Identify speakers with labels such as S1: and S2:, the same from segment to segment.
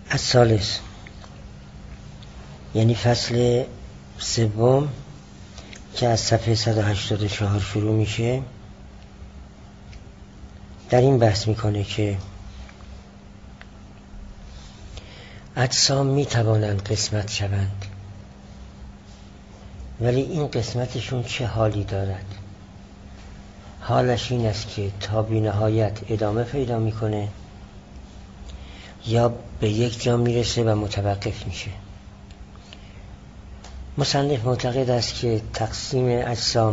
S1: الثالث یعنی فصل سوم که از صفحه 184 شروع میشه، در این بحث میکنه که اجسام میتوانند قسمت شوند، ولی این قسمتشون چه حالی دارد؟ حالش این است که تا بی نهایت ادامه پیدا میکنه یا به یک جا میرسه و متوقف میشه. مصنف معتقد است که تقسیم اجسام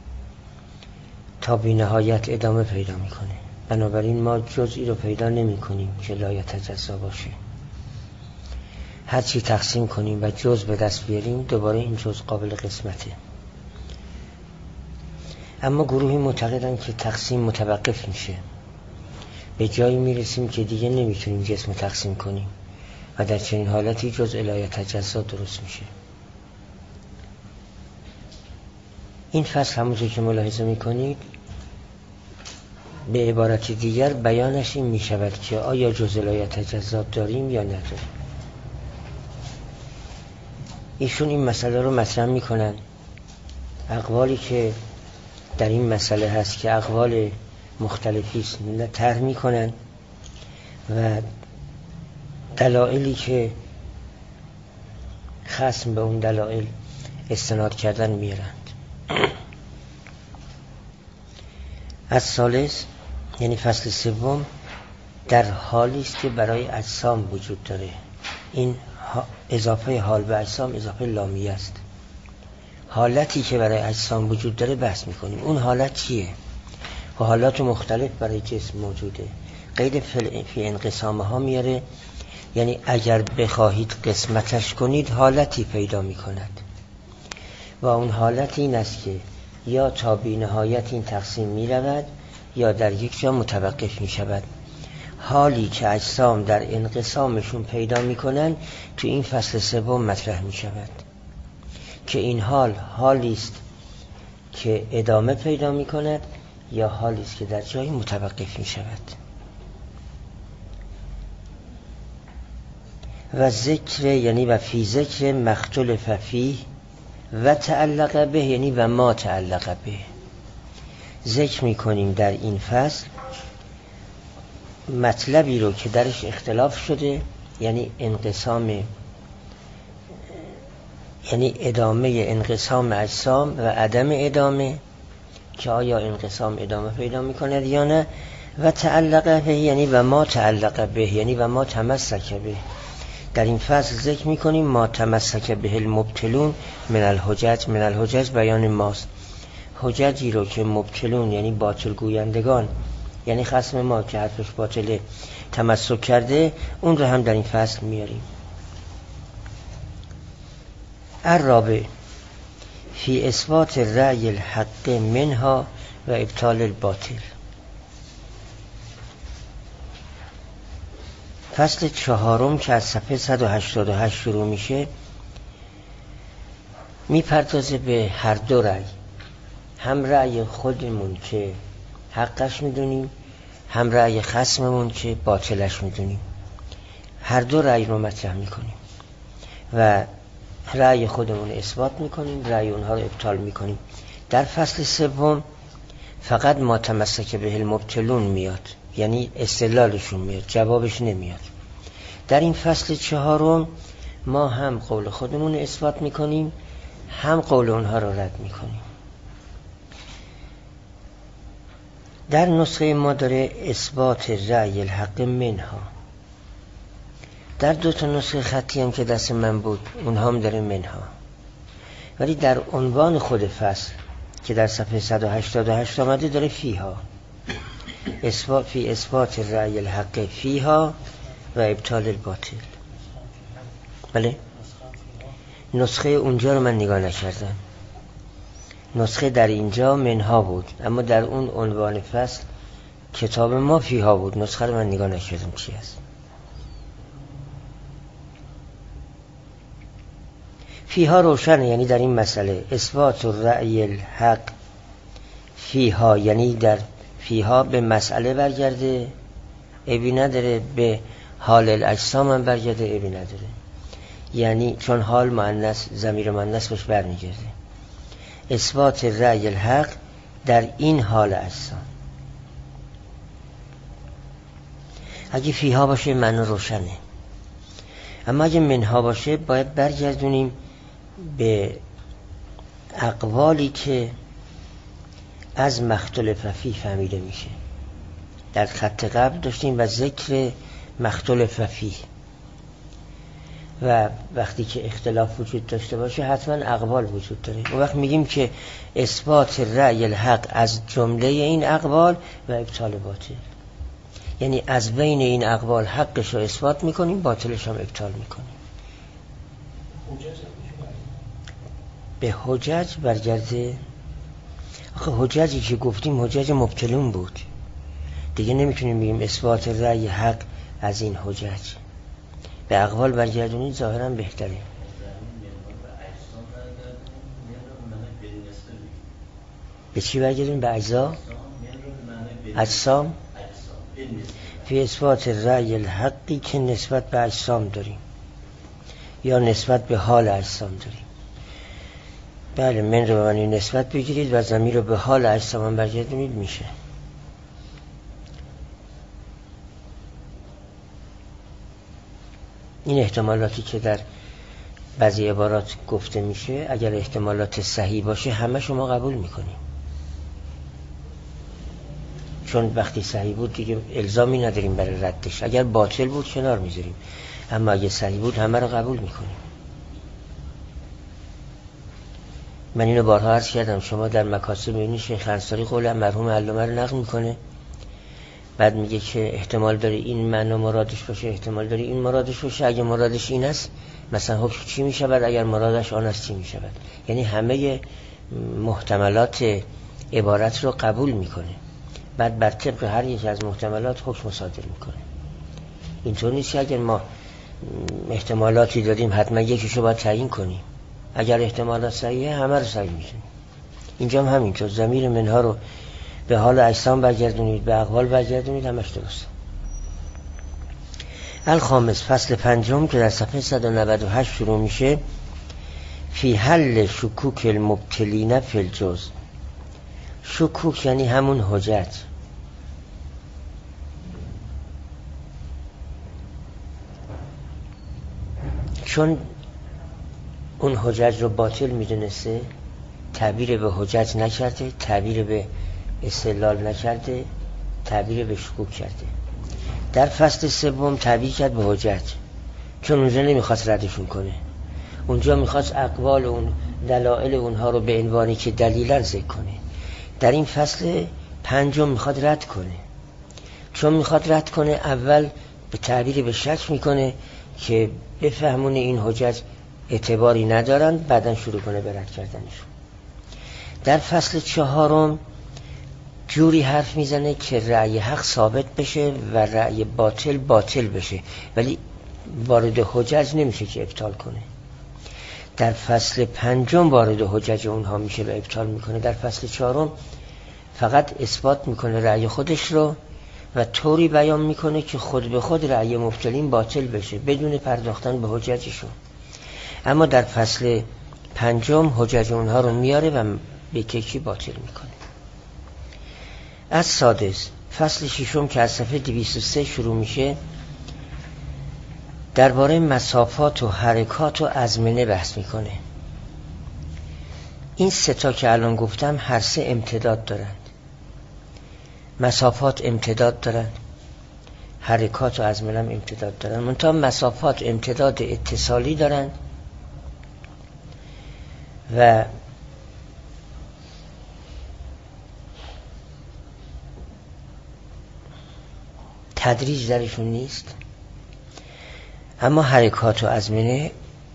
S1: تا بی نهایت ادامه پیدا میکنه، بنابراین ما جزئی رو پیدا نمی کنیم که لا یتجزا باشه. هرچی تقسیم کنیم و جز به دست بیاریم دوباره این جز قابل قسمته. اما گروهی معتقدن که تقسیم متوقف میشه، به جایی میرسیم که دیگه نمیتونیم جسم تقسیم کنیم و در چنین حالتی جز لا یتجزا درست میشه. این فصل همونجور که ملاحظه میکنید به عبارت دیگر بیانش این میشود که آیا جز لا یتجزا داریم یا نداریم. ایشون این مسئله رو مطرح میکنن. اقوالی که در این مسئله هست که اقوال مختلفی است طرح میکنن و دلایلی که خصم به اون دلایل استناد کردن میارند. از ثالث یعنی فصل سوم در حالی است که برای اجسام وجود داره. این اضافه حال به اجسام اضافه لامیه است. حالتی که برای اجسام وجود داره بحث میکنیم. اون حالت چیه؟ و حالات مختلف برای جسم موجوده. قید فی انقسامه ها میاره، یعنی اگر بخواهید قسمتش کنید حالتی پیدا میکند و اون حالت این است که یا تا بی نهایت این تقسیم میرود یا در یک جا متوقف میشود. حالی که اجسام در انقسامشون پیدا میکنن تو این فصل سوم مطرح میشود که این حالی است که ادامه پیدا میکند یا حالی است که در جایی متوقف میشود. و ذکر یعنی و فی ذکر مختلف فیه و تعلق به یعنی و ما تعلق به. ذکر میکنیم در این فصل مطلبی رو که درش اختلاف شده، یعنی انقسام، یعنی ادامه انقسام اجسام و عدم ادامه، که آیا انقسام ادامه پیدا میکند یا نه. و تعلق به یعنی و ما تعلق به یعنی و ما تمسک به. در این فصل ذکر میکنیم ما تمسک به المبتلون من الحجج. من الحجج بیان ماست. حججی رو که مبتلون یعنی باطل گویندگان، یعنی خصم ما که حرفش باطله تمسک کرده، اون رو هم در این فصل میاریم. الرابع فی اثبات رأی الحق منها و ابطال الباطل. فصل چهارم که از صفحه 188 شروع میشه میپردازه به هر دو رأی، هم رأی خودمون که حقش میدونیم، هم رأی خصممون که باطلش میدونیم. هر دو رأی رو مطرح میکنیم و رأی خودمون اثبات میکنیم، رأی اونها رو ابطال میکنیم. در فصل سوم فقط ما تمسک به المبتلون میاد، یعنی استدلالشون میاد، جوابش نمیاد. در این فصل چهارم ما هم قول خودمون اثبات میکنیم، هم قول اونها رو رد میکنیم. در نسخه ما داره اثبات رأی الحق منها. در دو تا نسخه خطی هم که دست من بود اونها هم داره منها، ولی در عنوان خود فصل که در صفحه 188 آمده داره فیها. اثبات فی اثبات رأی الحق فیها و ابطال الباطل. بله، نسخه اونجا رو من نگاه نکردم، نسخه در اینجا منها بود، اما در اون عنوان فصل کتاب ما فیها بود. نسخه رو من نگاه نکردم چی است. فیها روشنه، یعنی در این مسئله اثبات رأی الحق فیها، یعنی در فیها به مسئله برگرده، عیبی نداره به حال الاجسام هم برگرده عیبی نداره. یعنی چون حال مؤنث، ضمیر مؤنث بهش برمیگرده. اثبات رأی الحق در این حال اجسام. اگه فیها باشه معنی روشنه، اما اگه منها باشه باید برگردونیم به اقوالی که از مختلف فیه فهمیده میشه. در خط قبل داشتیم و ذکر مختلف فیه، و وقتی که اختلاف وجود داشته باشه حتما اقوال وجود داره. اون وقت میگیم که اثبات رأی الحق از جمله این اقوال و ابطال باطل، یعنی از بین این اقوال حقش رو اثبات میکنیم، باطلش هم ابطال میکنیم. به حجج برگرده. آخه حججی که گفتیم حجج مبتلون بود، دیگه نمیتونیم بگیم اثبات رأی حق از این حجج. به اقوال برگردونید ظاهرا بهتره. به چی برگردونید؟ به اجزا اجسام. فی اثبات رأی الحقی که نسبت به اجسام داریم یا نسبت به حال اجسام داریم. بله، من رو به معنی نسبت بگیرید و ضمیر رو به حال اجسام برگردونید میشه. این احتمالاتی که در بعضی عبارات گفته میشه اگر احتمالات صحیح باشه همه شما قبول میکنیم، چون وقتی صحیح بود دیگه الزامی نداریم برای ردش. اگر باطل بود کنار میذاریم، اما اگه صحیح بود همه رو قبول میکنیم. من اینو بارها عرض کردم، شما در مکاسب میبینید شیخ انصاری قول مرحوم علامه رو نقل میکنه، بعد میگه که احتمال داره این معنی مرادش باشه، احتمال داره این مرادش باشه. اگه مرادش این است مثلا حکم چی میشود؟ اگر مرادش آن است چی میشود؟ یعنی همه محتملات عبارت رو قبول میکنه، بعد بر طبق هر یک از محتملات حکم صادر میکنه. اینطور نیست که اگر ما احتمالاتی داریم حتما یکیشو باید تعیین کنیم. اگر احتمالات صحیحه همه رو صحیح میشیم. اینجا هم همینطور، ضمیر منها رو به حال اجسام برگردونید، به اقوال برگردونید، همش درست. الخامس، فصل پنجم که در صفحه 198 شروع میشه. فی حل شکوک المبتلین فی الجز. شکوک یعنی همون حجج. چون اون حجج رو باطل میدونسته، تعبیر به حجج نکرده، تعبیر به استدلال نکرده، تعبیر به شکوک کرده. در فصل سوم تعبیر کرد به حجج، چون اونجا نمیخواست ردشون کنه، اونجا میخواست اقوال اون دلائل اونها رو به عنوانی که دلیلا ذکر کنه. در این فصل پنجم میخواد رد کنه. چون میخواد رد کنه، اول به تعبیر به شک میکنه که بفهمونه این حجج اعتباری ندارن، بعدن شروع کنه به رد کردنشون. در فصل چهارم جوری حرف میزنه که رأی حق ثابت بشه و رأی باطل باطل بشه، ولی وارد حجج نمیشه که ابطال کنه. در فصل پنجم وارد حجج اونها میشه و ابطال میکنه. در فصل چهارم فقط اثبات میکنه رأی خودش رو و طوری بیان میکنه که خود به خود رأی مبتلین باطل بشه بدون پرداختن به حججشون. اما در فصل پنجم حجج اونها رو میاره و به کیکی باطل میکنه. از سادس، فصل ششم که از صفحه 203 شروع میشه، درباره مسافات و حرکات و ازمنه بحث میکنه. این سه تا که الان گفتم هر سه امتداد دارند. مسافات امتداد دارند، حرکات و ازمنه هم امتداد دارند. منتها مسافات امتداد اتصالی دارند و تدریج درشون نیست. اما حرکات و ازمنه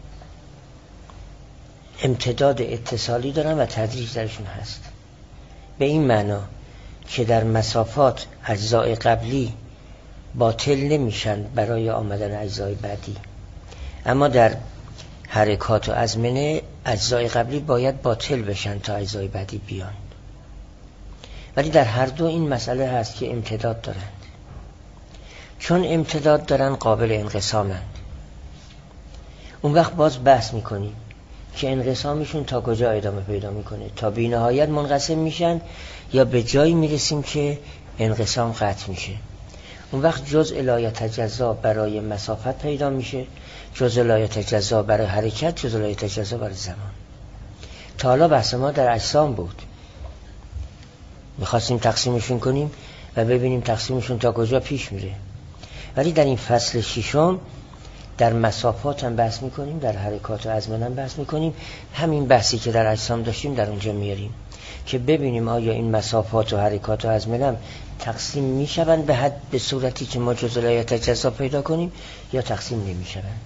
S1: امتداد اتصالی دارن و تدریج درشون هست. به این معنا که در مسافات اجزای قبلی باطل نمیشن برای آمدن اجزای بعدی، اما در حرکات و ازمنه اجزای قبلی باید باطل بشن تا اجزای بعدی بیان. ولی در هر دو این مسئله هست که امتداد دارند. چون امتداد دارن قابل انقسامند. اون وقت باز بحث میکنیم که انقسامشون تا کجا ادامه پیدا میکنه، تا بی نهایت منقسم میشن یا به جایی میرسیم که انقسام قطع میشه. اون وقت جزء لا یتجزا برای مسافت پیدا میشه، جزء لا یتجزا برای حرکت، جزء لا یتجزا برای زمان. تا حالا بحث ما در اجسام بود، میخواستیم تقسیمشون کنیم و ببینیم تقسیمشون تا کجا پیش میره. ولی در این فصل ششم در مسافات هم بحث میکنیم، در حرکات و ازمنه هم بحث میکنیم. همین بحثی که در اجسام داشتیم در اونجا میاریم که ببینیم آیا این مسافات و حرکات و ازمنه هم تقسیم میشوند به حد به صورتی که ما جزء لا یتجزا پیدا کنیم یا تقسیم نمیشوند.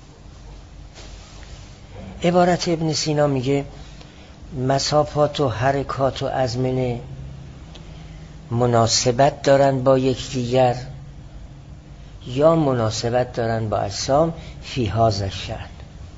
S1: عبارت ابن سینا میگه مسافات و حرکات و ازمنه مناسبت دارن با یکدیگر یا مناسبت دارن با اجسام فی هذا الشأن.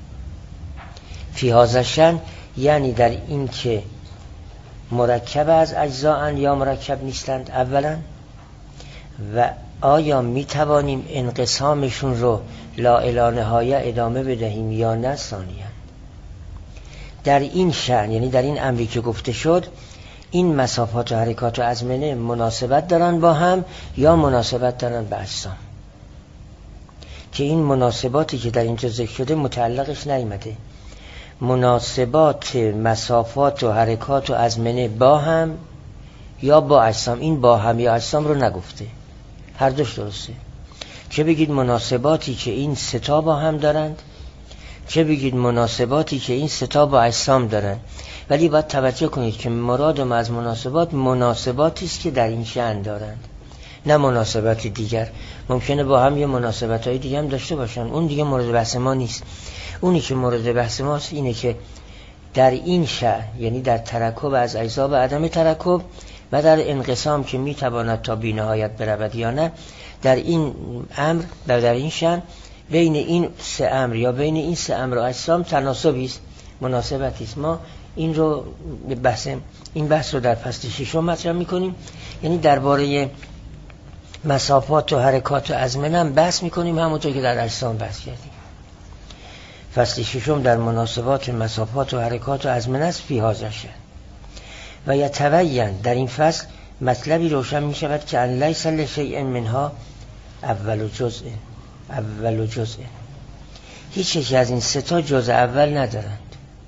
S1: فی هذا الشأن یعنی در این که مرکب از اجزاء یا مرکب نیستند اولا، و آیا می توانیم انقسامشون رو لا الی نهایه ادامه بدهیم یا نه ثانیا. در این شأن یعنی در این امری که گفته شد این مسافات و حرکات و ازمنه مناسبت دارن با هم یا مناسبت دارن به اجسام، که این مناسباتی که در اینجا ذکر شده متعلقش نیامده. مناسبات مسافات و حرکات و ازمنه با هم یا با اجسام، این با هم یا اجسام رو نگفته، هر دوش درسته. چه بگید مناسباتی که این ستا با هم دارند، چه بگید مناسباتی که این ستا با اجسام دارند. ولی باید توجه کنید که مراد ما از مناسبات مناسباتی است که در این شأن دارند، نه مناسبات دیگر. ممکنه با هم یه مناسبت‌های دیگه هم داشته باشن، اون دیگه مورد بحث ما نیست. اونی که مورد بحث ماست اینه که در این شأن یعنی در ترکب از اجزا و عدم ترکب و در انقسام که میتواند تا بی نهایت برود یا نه، در این امر و در این شأن بین این سه امر یا بین این سه امر و اجسام تناسبی است، مناسبتی است. ما این رو این بحث رو در فصل ششم مطرح می‌کنیم، یعنی درباره مسافات و حرکات و ازمنه هم بحث می‌کنیم همونطور که در اجسام بحث کردیم. فصل ششم در مناسبات مسافات و حرکات و ازمنه است فی هذا الشأن. و یتبین در این فصل مطلبی روشن می‌شود که ان لیس لشیء منها اول جزء، هیچ یکی از این سه تا جزء اول ندارند.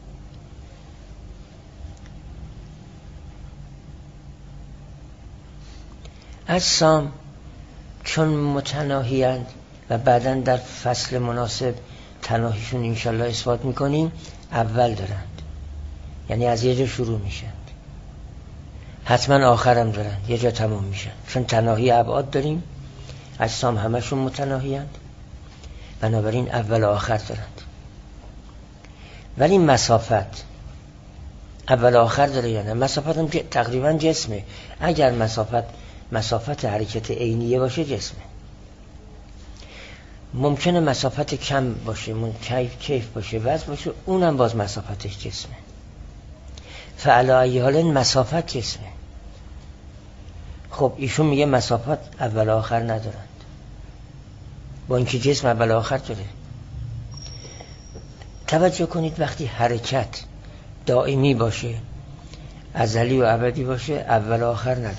S1: اجسام چون متناهی‌اند و بعداً در فصل مناسب تناهیشون انشالله اثبات میکنیم، اول دارند، یعنی از یه جا شروع میشن، حتما آخرم دارند، یه جا تمام میشن. چون تناهی ابعاد داریم، اجسام همشون متناهی‌اند، بنابراین اول و آخر دارند. ولی مسافت اول و آخر داره یا نه؟ مسافت هم تقریبا جسمه. اگر مسافت حرکت عینیه باشه جسمه. ممکنه مسافت کم باشه، کیف باشه، وزن باشه، اونم باز مسافتش جسمه. فعلی ای حال مسافت جسمه. خب ایشون میگه مسافت اول و آخر ندارند، با اینکه جسم اول و آخر داره. توجه کنید وقتی حرکت دائمی باشه، ازلی و ابدی باشه، اول و آخر نداره.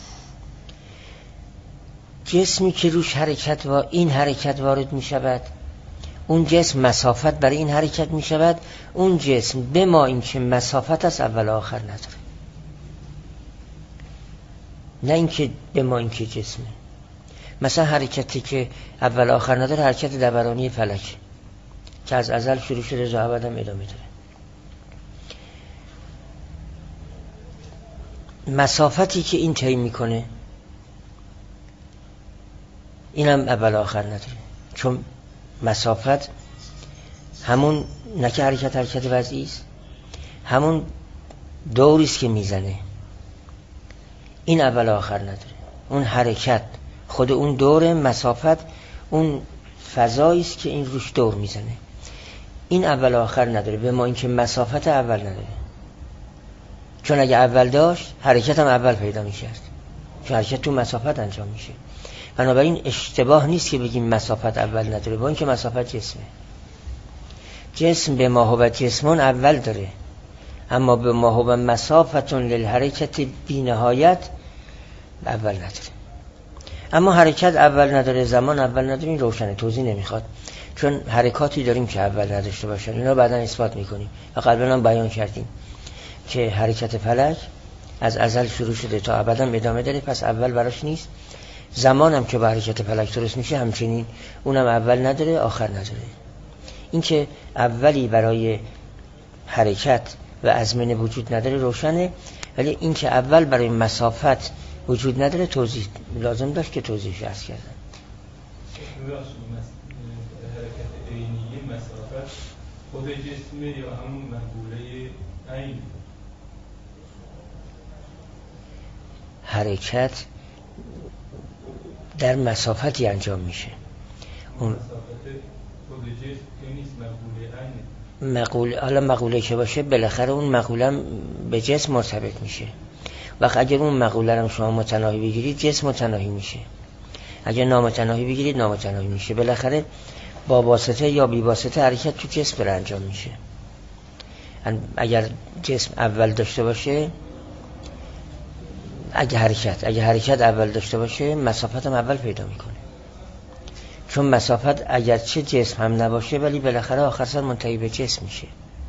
S1: جسمی که روش این حرکت وارد می شود، اون جسم مسافت برای این حرکت می شود، اون جسم به ما این که مسافت از اول و آخر نداره، نه اینکه به ما این که جسمه. مثلا حرکتی که اول و آخر نداره حرکت دورانی فلک که از ازل شروع شده تا ابد هم ادامه داره. مسافتی که این طی میکنه اینم اول و آخر نداره، چون مسافت همون نه که حرکت وضعی است، همون دوری است که میزنه، این اول و آخر نداره. اون حرکت خود اون دور، مسافت اون فضایی است که این روش دور میزنه، این اول و آخر نداره، به ما اینکه مسافت اول نداره. چون اگه اول داشت حرکت هم اول پیدا میشد، چون حرکت تو مسافت انجام میشه. بنابراین اشتباه نیست که بگیم مسافت اول نداره، با اینکه مسافت جسمه. جسم به ما هو جسمون اول داره، اما به ما هو مسافتون للحرکت بی نهایت اول نداره. اما حرکت اول نداره، زمان اول نداره، این روشنه، توضیح نمیخواد. چون حرکاتی داریم که اول نداشته باشن، اینا بعدا اثبات میکنیم و قبلا هم بیان کردیم که حرکت فلک از ازل شروع شده تا ابدا ادامه داره، پس اول براش نیست. زمان هم که با حرکت فلک درست میشه همچنین، اونم اول نداره آخر نداره. این که اولی برای حرکت و ازمنه وجود نداره روشنه، ولی این که اول برای مسافت وجود نداره توضیح لازم داشت که توضیحش عرض کردم.
S2: حرکت عینی مسافت خود جسمه یا همون مقوله عین؟
S1: حرکت در مسافتی انجام میشه. اون
S2: مسافت خود جسم که نیست، مقوله عینه.
S1: مقوله، حالا مقوله که باشه بالاخره اون مقوله به جسم مرتبط میشه. وقت اگر اون مقوله رو شما متناهی بگیرید جسم متناهی میشه، اگر نامتناهی بگیرید نامتناهی میشه. بالاخره با واسطه یا بی واسطه حرکت تو جسم داره انجام میشه. اگر جسم اول داشته باشه، اگه حرکت اول داشته باشه، مسافت هم اول پیدا میکنه. چون مسافت اگرچه جسم هم نباشه ولی بالاخره آخر سر منتهی به جسم میشه.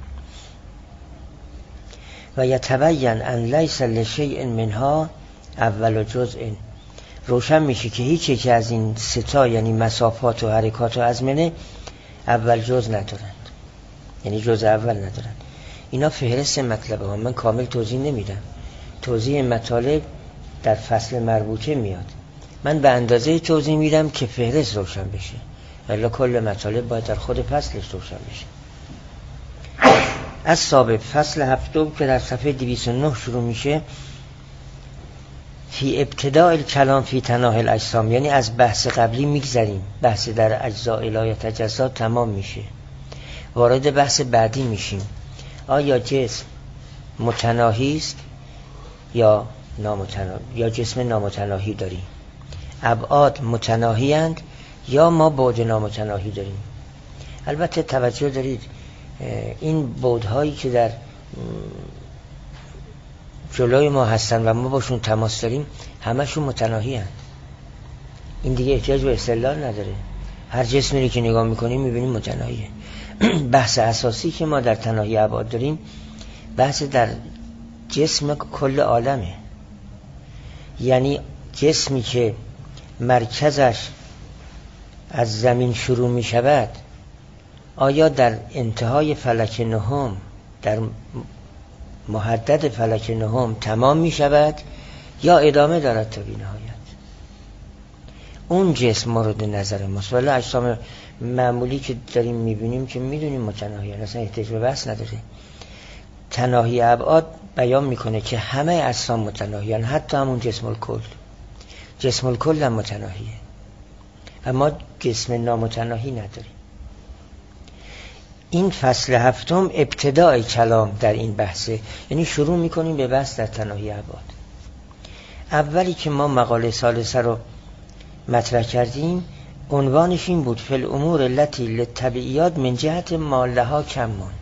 S1: و یتبین ان لیس لشیء منها اول جزء، روشن میشه که هیچ یکی از این ستا یعنی مسافات و حرکات و ازمنه اول جزء ندارند، یعنی جزء اول ندارند. اینا فهرست مطلبه ها، من کامل توضیح نمیدم، توضیح مطالب در فصل مربوطه میاد. من به اندازه توضیح میدم که فهرست روشن بشه، ولی کل مطالب باید در خود فصلش روشن بشه. از سابق فصل هفتم که در صفحه 209 شروع میشه، فی ابتداء الکلام فی تناهی الاجسام، یعنی از بحث قبلی میگذریم، بحث در اجزاء لا یتجزا تمام میشه، وارد بحث بعدی میشیم. آیا جسم متناهی است یا نامتناهی، یا جسم نامتناهی داریم؟ ابعاد متناهی اند یا ما بعد نامتناهی داریم؟ البته توجه دارید این بعدهایی که در جلوی ما هستن و ما باشون تماس داریم همشون متناهی اند. این دیگه احتیاج به استدلال نداره، هر جسمی که نگاه میکنیم میبینیم متناهیه. بحث اساسی که ما در تناهی ابعاد داریم بحث در جسم کل عالمه، یعنی جسمی که مرکزش از زمین شروع می شود آیا در انتهای فلک نهم، در محدد فلک نهم تمام می شود یا ادامه دارد تا بی نهایت؟ اون جسم مورد نظر ماست، ولی اجسام معمولی که داریم می بینیم که می دونیم متناهی هست، اصلا احتیاج به بحث نداره. تناهی ابعاد بیان میکنه که همه اجسام متناهی هستند، حتی همون جسم الکل. جسم الکل هم متناهیه، اما جسم نامتناهی نداریم. این فصل هفتم ابتدای کلام در این بحثه، یعنی شروع میکنیم به بحث در تناهی ابعاد. اولی که ما مقاله ثالثه رو مطرح کردیم عنوانش این بود: فی الامور التی للطبیعیات من جهت ما لها کمون.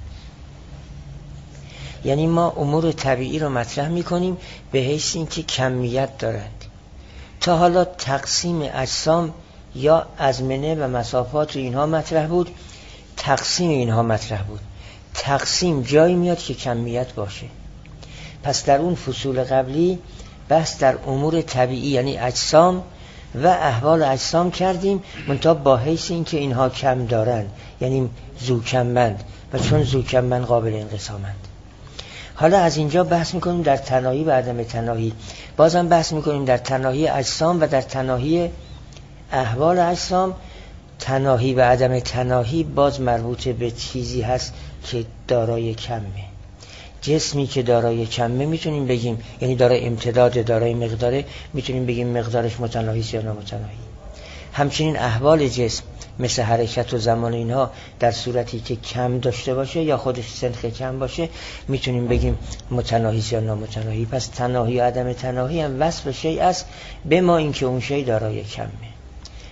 S1: یعنی ما امور طبیعی رو مطرح میکنیم به حیث این که کمیت دارند. تا حالا تقسیم اجسام یا ازمنه و مسافات و اینها مطرح بود، تقسیم اینها مطرح بود. تقسیم جایی میاد که کمیت باشه. پس در اون فصول قبلی بحث در امور طبیعی یعنی اجسام و احوال اجسام کردیم، منتها با حیث این که اینها کم دارن، یعنی زوکمند، و چون زوکمند قابل انقسامند. حالا از اینجا بحث میکنیم در تناهی و عدم تناهی، بازم بحث میکنیم در تناهی اجسام و در تناهی احوال اجسام. تناهی و عدم تناهی باز مربوط به چیزی هست که دارای کمه. جسمی که دارای کمه میتونیم بگیم، یعنی دارای امتداد، دارای مقداره، میتونیم بگیم مقدارش متناهی یا نامتناهی. همچنین احوال جسم مثل حرکت و زمان اینها در صورتی که کم داشته باشه یا خودش سنخ کم باشه میتونیم بگیم متناهی یا نامتناهی. پس تناهی و عدم تناهی هم وصف شیء است به ما اینکه اون شیء دارای کمه.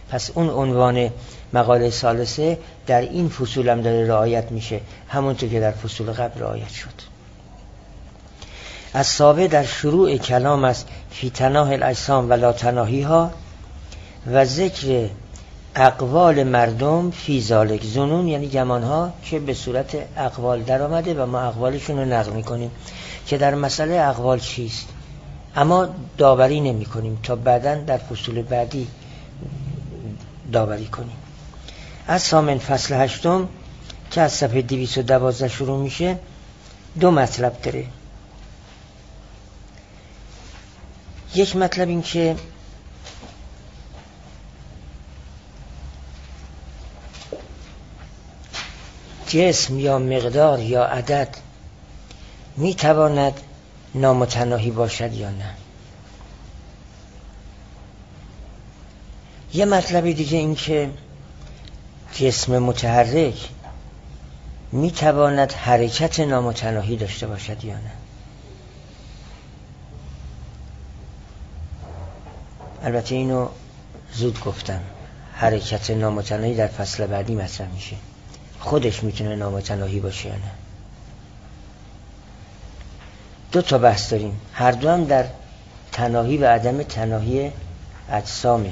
S1: پس اون عنوان مقاله ثالثه در این فصول هم داره رعایت میشه، همونطور که در فصول قبل رعایت شد. السابع در شروع کلام است فی تناهی الاجسام و لا تناهیها و ذکر اقوال مردم فی ذالک. ظنون یعنی گمانها که به صورت اقوال در آمده و ما اقوالشون رو نقل میکنیم که در مسئله اقوال چیست، اما داوری نمی کنیم تا بعداً در فصول بعدی داوری کنیم. از ثامن فصل هشتم که از صفحه 212 شروع میشه 2 مطلب داره. یک مطلب این که جسم یا مقدار یا عدد می تواند نامتناهی باشد یا نه. یه مطلب دیگه این که جسم متحرک می تواند حرکت نامتناهی داشته باشد یا نه. البته اینو زود گفتم، حرکت نامتناهی در فصل بعدی مطرح میشه، خودش میتونه نامتناهی باشه یا نه. 2 تا بحث داریم، هر دو هم در تناهی و عدم تناهی اجسامه.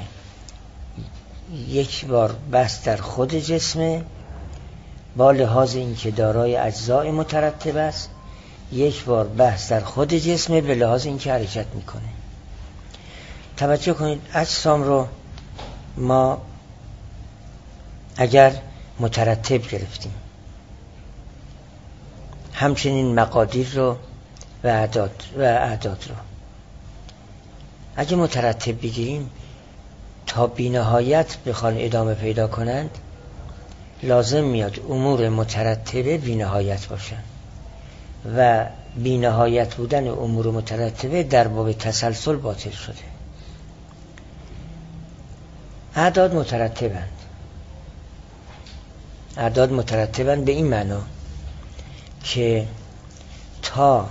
S1: یک بار بحث در خود جسمه با لحاظ اینکه دارای اجزاء مترتب است، یک بار بحث در خود جسمه به لحاظ اینکه حرکت میکنه. توجه کنید، اجسام رو ما اگر مترتب گرفتیم، همچنین مقادیر رو و اعداد رو اگه مترتب بگیریم تا بی‌نهایت بخوان ادامه پیدا کنند، لازم میاد امور مترتبه بی‌نهایت باشن و بی‌نهایت بودن امور مترتبه در باب تسلسل باطل شده. اعداد مترتبند به این معنا که تا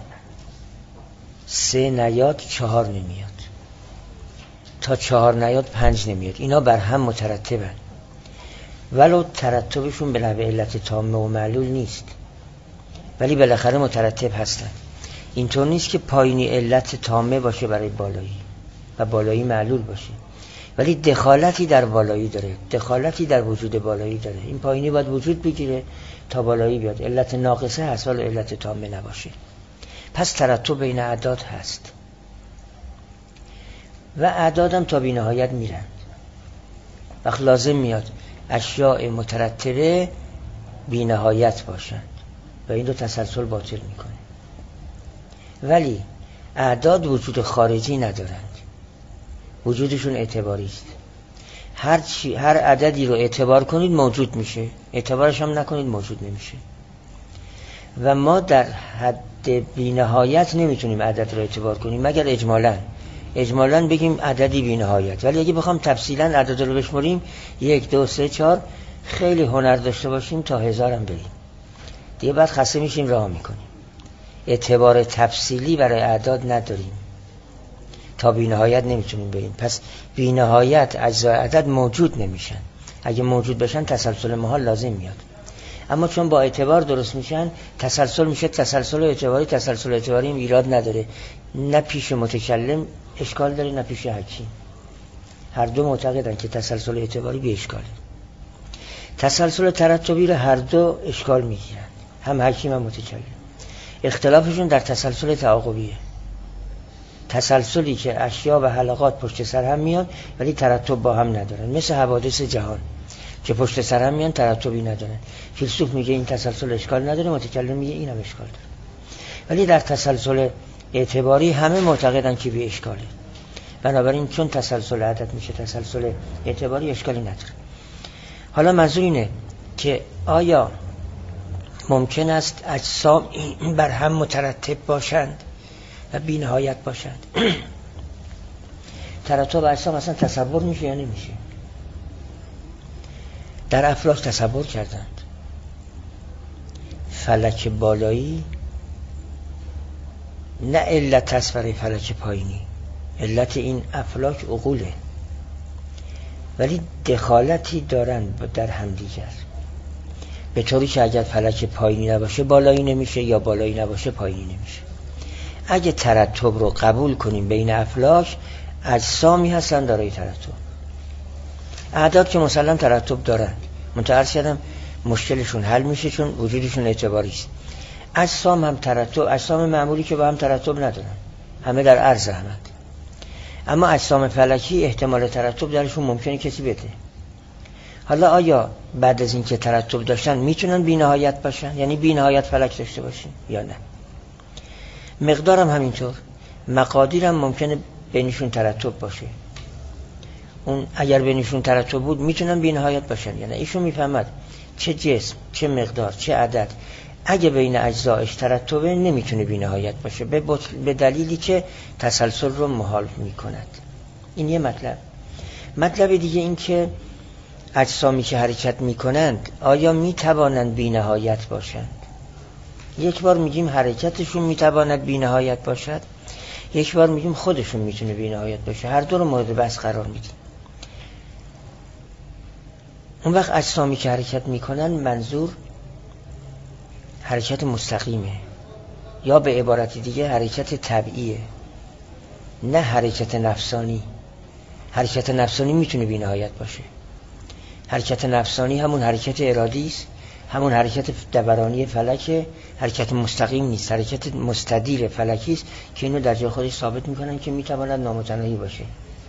S1: 3 نیاد 4 نمیاد، تا 4 نیاد 5 نمیاد. اینا بر هم مترتبند ولو ترتبشون به نحو علت تامه و معلول نیست، ولی بالاخره مترتب هستن. اینطور نیست که پایینی علت تامه باشه برای بالایی و بالایی معلول باشه، ولی دخالتی در بالایی داره، دخالتی در وجود بالایی داره. این پایینی باید وجود بگیره تا بالایی بیاد. علت ناقصه هست ولی علت تامه نباشه. پس ترتب بین اعداد هست و اعداد هم تا بی نهایت میرن. وقت لازم میاد اشیاء مترتبه بی نهایت باشند و این رو تسلسل باطل میکنه. ولی اعداد وجود خارجی ندارند، وجودشون اعتباری است. هر عددی رو اعتبار کنید موجود میشه، اعتبارش هم نکنید موجود نمیشه. و ما در حد بی‌نهایت نمیتونیم عدد رو اعتبار کنیم مگر اجمالاً بگیم عددی بی‌نهایت. ولی اگه بخوام تفصیلاً عدد رو بشمریم 1 2 3 4 خیلی هنر داشته باشیم تا 1000 هم بریم دیگه، بعد خسته میشیم راه میکنیم. اعتبار تفصیلی برای اعداد نداریم، تا بی‌نهایت نمیتونیم بریم. پس بی‌نهایت اجزای عدد موجود نمیشن. اگه موجود بشن تسلسل محال لازم میاد، اما چون با اعتبار درست میشن تسلسل میشه تسلسل اعتباری. تسلسل اعتباری ایراد نداره، نه پیش متکلم اشکال داره نه پیش حکیم. هر دو معتقدن که تسلسل اعتباری بی اشکاله. تسلسل ترتبی رو هر دو اشکال میگیرن، هم حکیم هم متکلم. اختلافشون در تسلسل تعاقبیه، تسلسلی که اشیا و حلقات پشت سر هم میان ولی ترتب با هم ندارن، مثل حوادث جهان که پشت سر هم میان ترتبی ندارن. فیلسوف میگه این تسلسل اشکال نداره، متکلم میگه اینم اشکال داره. ولی در تسلسل اعتباری همه معتقدن که بی اشکاله. بنابراین چون تسلسل عدد میشه تسلسل اعتباری اشکالی نداره. حالا منظور اینه که آیا ممکن است اجسام بر هم مترتب باشند و بی نهایت باشند؟ ترتب اجسام اصلا تصور میشه یا نمیشه؟ در افلاک تصور کردند فلک بالایی نه علت است برای فلک پایینی، علت این افلاک عقوله. ولی دخالتی دارن در همدیگر، به طوری که اگر فلک پایینی نباشه بالایی نمیشه یا بالایی نباشه پایینی نمیشه. اگه ترتب رو قبول کنیم بین افلاک، اجسامی هستن دارای ترتب. اعداد که مسلم ترتب دارن، منتظر شدم مشکلشون حل میشه چون وجودشون اعتباری است. اجسام هم ترتب، اجسام معمولی که با هم ترتب ندارن، همه در عرض احمد. اما اجسام فلکی احتمال ترتب درشون ممکنه کسی بده. حالا آیا بعد از این که ترتب داشتن میتونن بی نهایت باشن؟ یعنی بی نهایت فلک داشته باشن یا نه؟ مقدارم همینطور، مقادیرم ممکنه بینشون ترتب باشه. اون اگر بینشون ترتب بود میتونن بی نهایت باشن یا نه؟ ایشون میفهمد چه جسم، چه مقدار، چه عدد اگه بین اجزایش ترتبه نمیتونه بی نهایت باشه، به دلیلی که تسلسل رو محال میکند. این یه مطلب دیگه این که اجسامی که حرکت میکنند آیا میتوانند بی نهایت باشند؟ یک بار میگیم حرکتشون میتواند بی نهایت باشد، یک بار میگیم خودشون میتونه بی نهایت باشه. هر دو رو مورد بحث قرار میدیم. اون وقت اجسامی که حرکت میکنن منظور حرکت مستقیمه، یا به عبارت دیگه حرکت طبیعیه، نه حرکت نفسانی. حرکت نفسانی میتونه بی نهایت باشه. حرکت نفسانی همون حرکت ارادی است، همون حرکت دورانی فلکه، حرکت مستقیم نیست، حرکت مستدیر فلکی است که اینو در جای خودش ثابت میکنن که میتواند نامتناهی باشه.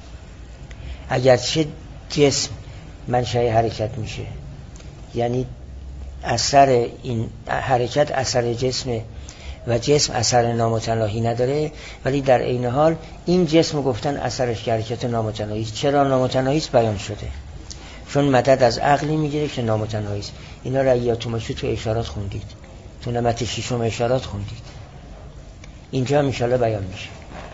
S1: اگرچه جسم منشأ حرکت میشه، یعنی اثر این حرکت اثر جسمه و جسم اثر نامتناهی نداره، ولی در عین حال این جسم گفتن اثرش که حرکت نامتناهی است. چرا نامتناهی است بیان شده، چون مدد از عقلی میگیره که نامتناهی است. اینا را یادتون باشه تو اشارات خوندید، تو نمط ششم اشارات خوندید، اینجا هم ان شاءالله بیان میشه.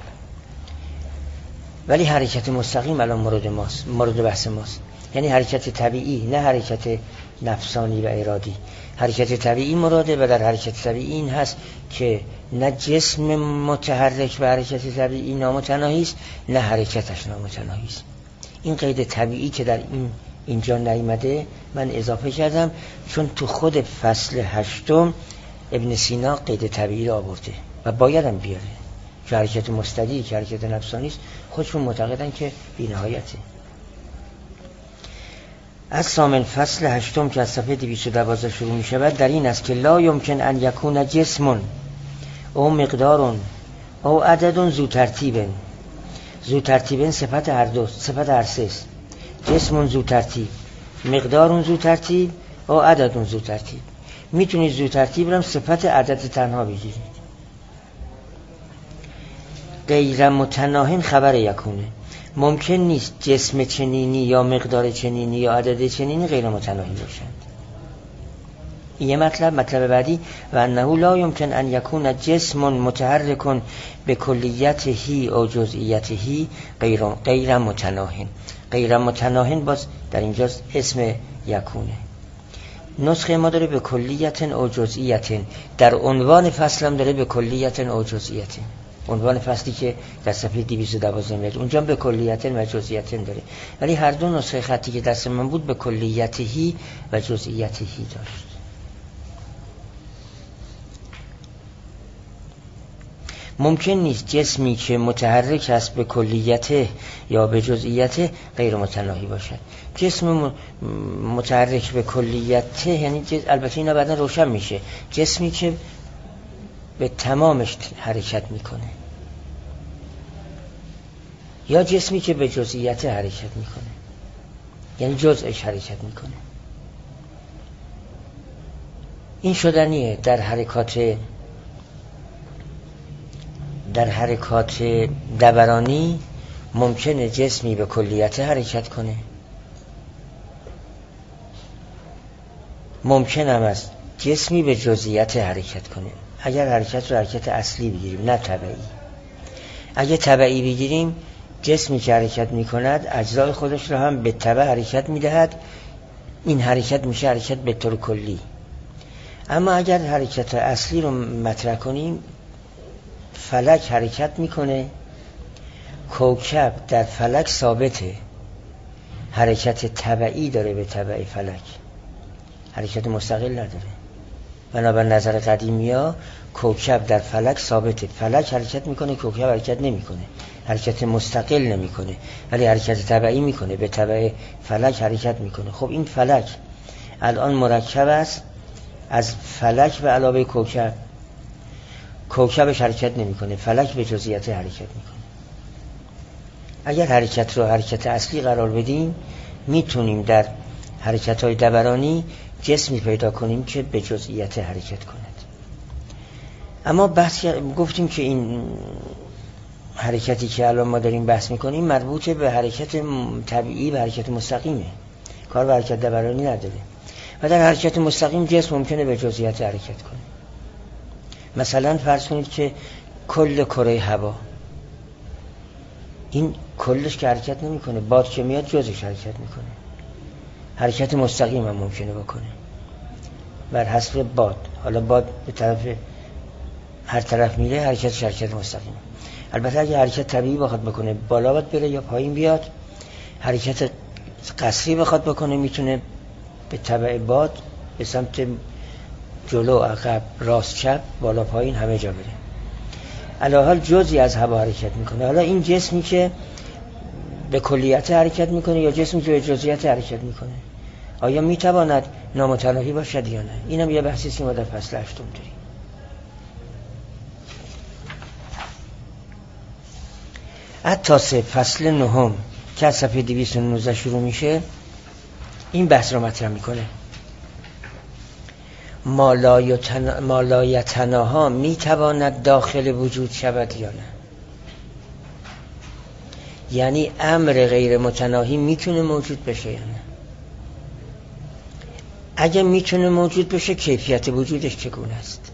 S1: ولی حرکت مستقیم الان مورد بحث ماست، یعنی حرکت طبیعی، نه حرکت نفسانی و ارادی. حرکت طبیعی مراده و در حرکت طبیعی این هست که نه جسم متحرک به حرکت طبیعی نامتناهی است، نه حرکتش نامتناهی است. این قید طبیعی که در اینجا نیامده من اضافه کردم، چون تو خود فصل 8 ابن سینا قید طبیعی را آورده و بایدم بیاره که حرکت مستدی که حرکت نفسانی است خودشون معتقدن که بی‌نهایته. از سامن فصل 8 که از صفحه 212 شروع می شود در این است که لا یمکن ان یکون جسم او مقدار او عدد ذو ترتیب صفت هر دو، صفت هر سه است. جسم ذو ترتیب، مقدار ذو ترتیب او عدد ذو ترتیب. میتونید ذو ترتیب رو صفت عدد تنها بگیرید. غیر متناهن خبر یکونه، ممکن نیست جسم چنینی یا مقدار چنینی یا عدد چنینی غیر متناهی باشند. این مطلب بعدی و انه لا یمکن ان یکون جسم متحرک به کلیته او جزئیته غیر متناهن. غیر متناهن باز در اینجا اسم یکونه. نسخه ما داره به کلیت او جزئیت، در عنوان فصل هم داره به کلیت او جزئیت. عنوان فصلی که در صفحه 212 میاد اونجا به کلیت و جزئیت داره، ولی هر دو نسخه خطی که دست من بود به کلیته و جزئیته داشت. ممکن نیست جسمی که متحرک است به کلیته یا به جزئیته غیر متناهی باشد. جسم متحرک به کلیته یعنی البته اینا بعدا روشن میشه، جسمی که به تمامش حرکت میکنه یا جسمی که به جزئیت حرکت میکنه، یعنی جزءش حرکت میکنه. این شدنیه. در حرکات دورانی ممکنه جسمی به کلیت حرکت کنه، ممکن هم است جسمی به جزئیت حرکت کنه. اگر حرکت رو حرکت اصلی بگیریم نه طبیعی. اگه طبیعی بگیریم جسمی که حرکت میکند اجزای خودش رو هم به تبع حرکت میدهد، این حرکت میشه حرکت به طور کلی. اما اگر حرکت اصلی رو مطرح کنیم، فلک حرکت میکنه، کوکب در فلک ثابته، حرکت تبعی داره به تبع فلک، حرکت مستقل نداره. بنابر نظر قدیمیا کوکب در فلک ثابته، فلک حرکت میکنه، کوکب حرکت نمیکنه، حرکت مستقل نمیکنه، ولی حرکت تبعی میکنه، به تبع فلک حرکت میکنه. خب این فلک الان مرکب است از فلک به علاوه کوکب، کوکبش حرکت نمیکنه، فلک به جزئیات حرکت میکنه. اگر حرکت رو حرکت اصلی قرار بدیم میتونیم در حرکت‌های دورانی جسمی پیدا کنیم که به جزئیات حرکت کند. اما گفتیم که این حرکتی که الان ما داریم بحث میکنیم مربوط به حرکت طبیعی و حرکت مستقیمه، کار به حرکت دورانی نداره. و در حرکت مستقیم جسم ممکنه به جزئیات حرکت کنه. مثلا فرض کنید که کل کره هوا، این کلش که حرکت نمیکنه، باد که میاد جزش حرکت میکنه، حرکت مستقیم هم ممکنه بکنه بر حسب باد. حالا باد به طرف هر طرف میره حرکتش حرکت مستقیم. البته اگه حرکت طبیعی بخواد بکنه بالا باید بره یا پایین بیاد، حرکت قصری بخواد بکنه میتونه به تبع باد به سمت جلو عقب راست چپ بالا پایین همه جا بره. علاحال جزئی از هوا حرکت میکنه. حالا این جسمی که به کلیت حرکت میکنه یا جسمی که به جزئیات حرکت میکنه آیا میتواند نامتناهی باشد یا نه؟ اینم یه بحثی است که ما در فصل 8 داریم. التاسع فصل 9 که از صفحه 219 شروع میشه این بحث رو مطرح میکنه. ما لا یتناها میتواند داخل وجود شود یا نه؟ یعنی امر غیر متناهی میتونه موجود بشه یا نه؟ اگه میتونه موجود بشه کیفیت وجودش چگونه است؟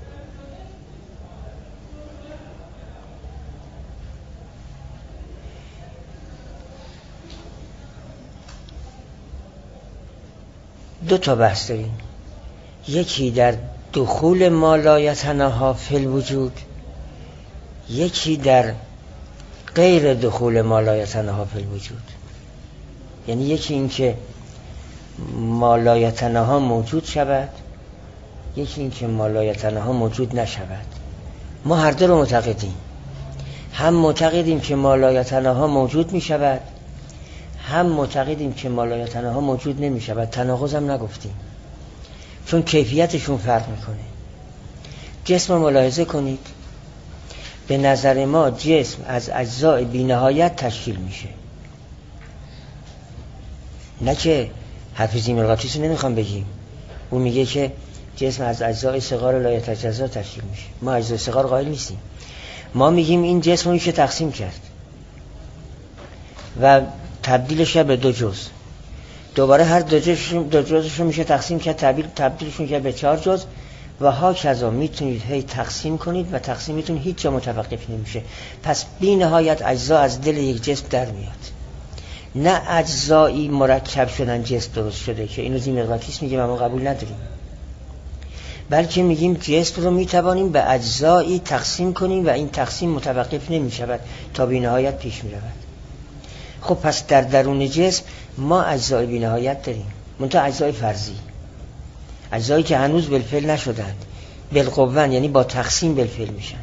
S1: دو تا بحث داریم، یکی در دخول ما لا یتناها فی الوجود، یکی در غیر دخول ما لا یتناها فی الوجود. یعنی یکی این که ما لا یتناها موجود شود، یکی این که ما لا یتناها موجود نشود. ما هر دو رو معتقدیم، هم معتقدیم که ما لا یتناها موجود می شود، هم معتقدیم که ما لا یتناها موجود نمی شود. تناقض هم نگفتیم چون کیفیتشون فرق میکنه. جسم رو ملاحظه کنید، به نظر ما جسم از اجزای بی‌نهایت تشکیل میشه. نه که حافظ ملغاطیس رو نمیخوام بگیم، اون میگه که جسم از اجزای صغار لا یتجزا تشکیل میشه. ما اجزای صغار قائل نیستیم، ما میگیم این جسم رو میشه تقسیم کرد و تبدیلش به دو جزء، دوباره هر دو جزءش رو میشه تقسیم کرد، تبدیلشون کرد به 4 جزء و ها کذا. میتونید هی تقسیم کنید و تقسیمتون هیچ جا متوقف نمیشه. پس بی نهایت اجزا از دل یک جسم در میاد، نه اجزایی مرکب شدن جسم درست شده که اینو مغناطیس میگه ما قبول نداریم، بلکه میگیم جسم رو میتوانیم به اجزایی تقسیم کنیم و این تقسیم متوقف نمیشود تا بی نهایت پیش میرود. خب پس در درون جسم ما اجزای بی نهایت داریم، منتها اجزای فرضی، اجزایی که هنوز بالفعل نشدند، بالقوه یعنی با تقسیم بالفعل میشن.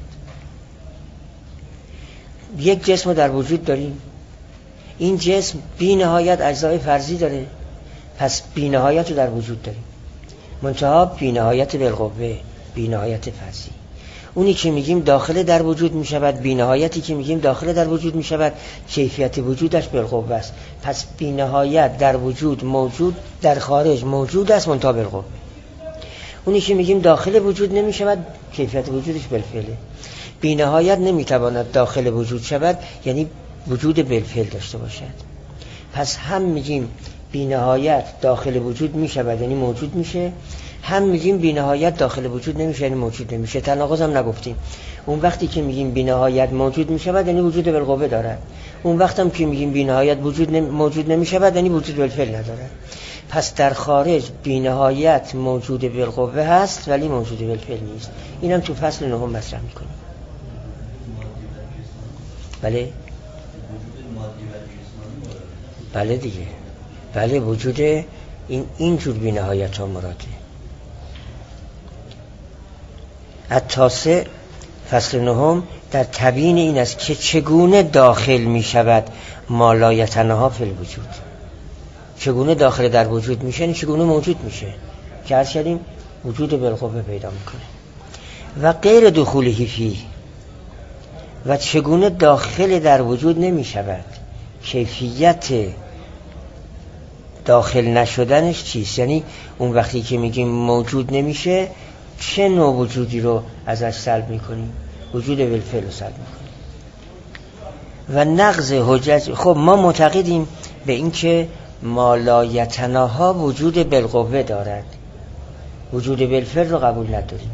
S1: یک جسم رو در وجود داریم، این جسم بی نهایت اجزای فرضی داره، پس بی نهایت رو در وجود داریم، منتها بی نهایت بالقوه، بی نهایت فرضی. اونی که میگیم داخل در وجود میشود، بی نهایتی که میگیم داخل در وجود میشود، کیفیت وجودش بالقوه است. پس بی نهایت در وجود موجود، در خارج موجود است منتها بالقوه. اونی که میگیم داخل وجود نمیشود، کیفیت وجودش بالفعله. بی نهایت نمیتواند داخل وجود شود، یعنی وجود بالفعل داشته باشد. پس هم میگیم بی نهایت داخل وجود میشود یعنی موجود میشه، هم میگیم بی نهایت داخل وجود نمیشه یعنی موجود نمیشه. تناقض هم نگفتیم. اون وقتی که میگیم بی نهایت موجود میشود یعنی وجود بالقوه دارد، اون وقت هم که میگیم بی نهایت موجود نمیشود یعنی وجود بالفعل ندارد. پس در خارج بی نهایت موجود بالقوه هست ولی موجود بالفعل نیست. اینم تو فصل 9 مطرح میکنیم. بله؟ بله دیگه. بله وجود این جور بی نهایت ها مراده. التاسع فصل نهم در تبیین این است که چگونه داخل می شود ما لا یتناهی فی الوجود. چگونه داخل در وجود میشه، یعنی چگونه موجود میشه که عرض کردیم وجود بالقوه پیدا میکنه. و غیر دخوله فی، و چگونه داخل در وجود نمی شود، کیفیت داخل نشدنش چیست، یعنی اون وقتی که میگیم موجود نمیشه چه نوع وجودی رو ازش سلب میکنیم؟ وجود بالفعل رو سلب میکنیم. و نقض حجت، خب ما معتقدیم به این که ما لا یتناهی وجود بالقوه دارد، وجود بالفعل رو قبول نداریم،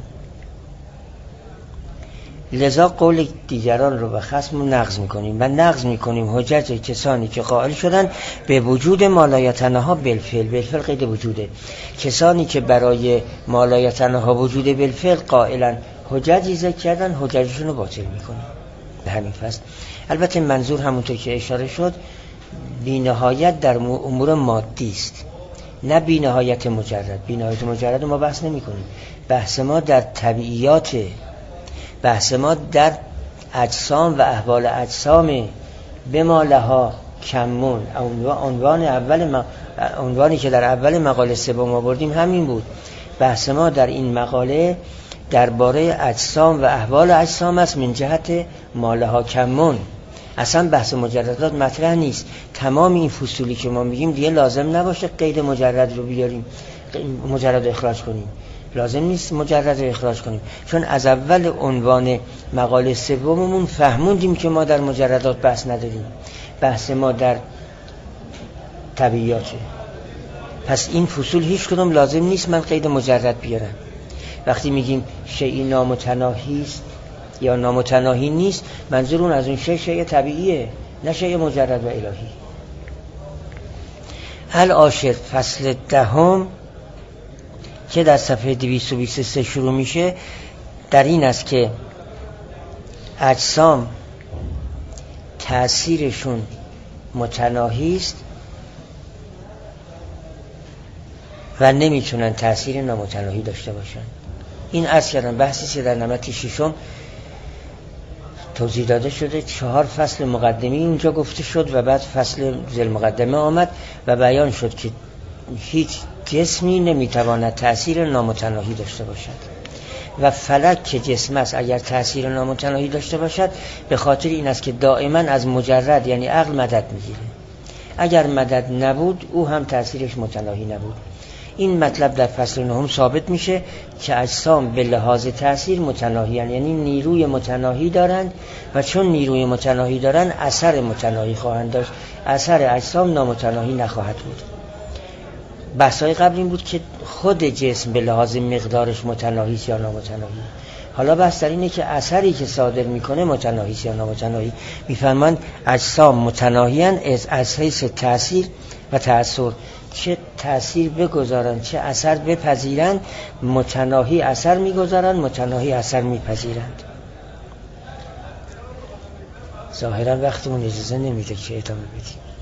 S1: لذا قول دیگران رو به خصم نقض میکنیم و نقض میکنیم حجت کسانی که قائل شدن به وجود ما لا یتناهی بالفعل. بالفعل قید وجوده. کسانی که برای ما لا یتناهی وجود بالفعل قائلن حجتی ذکر کردن، حجتشون رو باطل میکنیم به همین فصل. البته منظور همونطور که اشاره شد بی‌نهایت در امور مادی است، نه بی‌نهایت مجرد. بی‌نهایت مجرد ما بحث نمی کنیم، بحث ما در طبیعیات، بحث ما در اجسام و احوال اجسام به ما لها کمون. عنوانی که در اول مقاله سوم آوردیم همین بود. بحث ما در این مقاله درباره اجسام و احوال اجسام است من جهت ما لها کمون. اصلا بحث مجردات مطرح نیست. تمام این فصولی که ما میگیم دیگه لازم نباشه قید مجرد رو بیاریم، مجرد رو اخراج کنیم، لازم نیست مجرد رو اخراج کنیم، چون از اول عنوان مقاله سوممون فهموندیم که ما در مجردات بحث نداریم، بحث ما در طبیعیاته. پس این فصول هیچ کدوم لازم نیست من قید مجرد بیارم. وقتی میگیم شیئی نامتناهی است یا نامتناهی نیست، منظور اون از اون شیء طبیعیه، نه شیء مجرد و الهی. العاشر فصل دهم که در صفحه 223 شروع میشه در این است که اجسام تأثیرشون متناهی است و نمیتونن تأثیر نامتناهی داشته باشن. این عرض کردن بحثی که در نمط ششم توضیح داده شده. 4 فصل مقدمی اونجا گفته شد و بعد فصل ذیل مقدمه آمد و بیان شد که هیچ جسمی نمیتواند تأثیر نامتناهی داشته باشد و فلک که جسم است اگر تأثیر نامتناهی داشته باشد به خاطر این است که دائما از مجرد یعنی عقل مدد میگیره. اگر مدد نبود او هم تأثیرش متناهی نبود. این مطلب در فصل نهم ثابت میشه که اجسام به لحاظ تأثیر متناهی، یعنی نیروی متناهی دارند و چون نیروی متناهی دارند اثر متناهی خواهند داشت، اثر اجسام نامتناهی نخواهد بود. بحثای قبل این بود که خود جسم به لحاظ مقدارش متناهی یا نامتناهی. حالا بحث در اینه که اثری که صادر میکنه متناهی یا نامتناهی. میفرمایند اجسام متناهی‌اند از حیث تأثیر و تأثیر، چه تأثیر بگذارن چه اثر بپذیرن، متناهی اثر میگذارن، متناهی اثر میپذیرند. ظاهرا وقتمون اجازه نمیده که ادامه بدیم.